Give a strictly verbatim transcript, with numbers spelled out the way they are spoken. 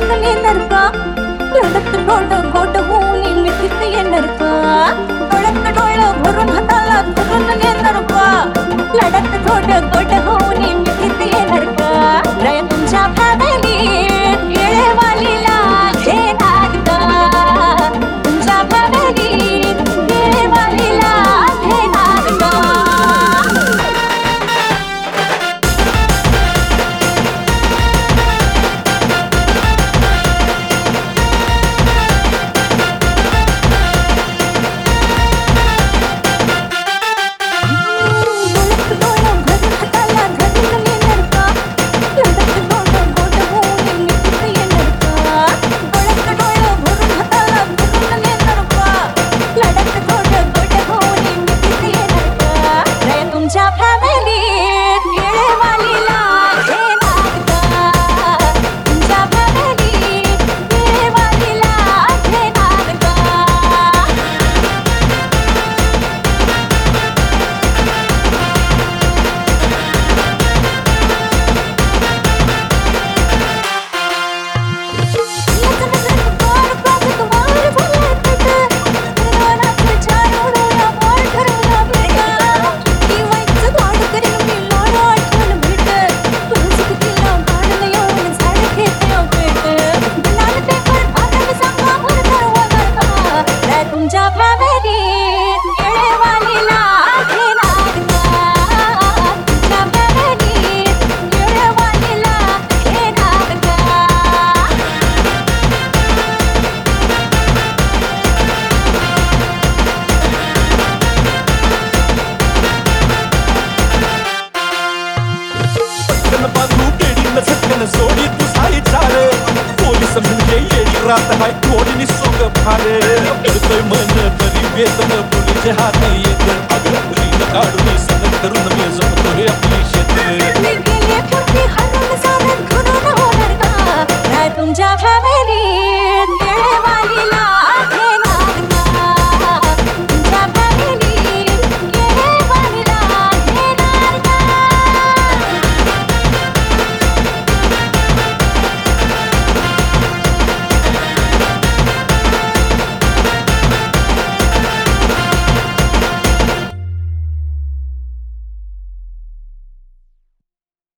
धडकन येणार का लढत डोळं गोड होऊन मिठीत येणार का डोळ्यात डोळं भरून हाताला धरून येणार का लढत थोडं गोड होऊन मिठीत येणार का रे तुमच्या फॅमिलीत येळेवालीला घेणार का तुमच्या फॅमिलीत येळेवालीला घेणार का तुमच्या फॅमिलीत येळेवालीला घेणार का तुमच्या फॅमिलीत येळेवालीला घेणार का तुमच्या फॅमिलीत येळेवालीला घेणार का तुमच्या फॅमिलीत येळेवालीला घेणार का बाजू केडीनं झटकन सोडी तू सारी चार पोलीस म्हणजे येडी रात हाय थोडी सोंग फारे मन तरी वेतन पोलीस हात येत अगं काढून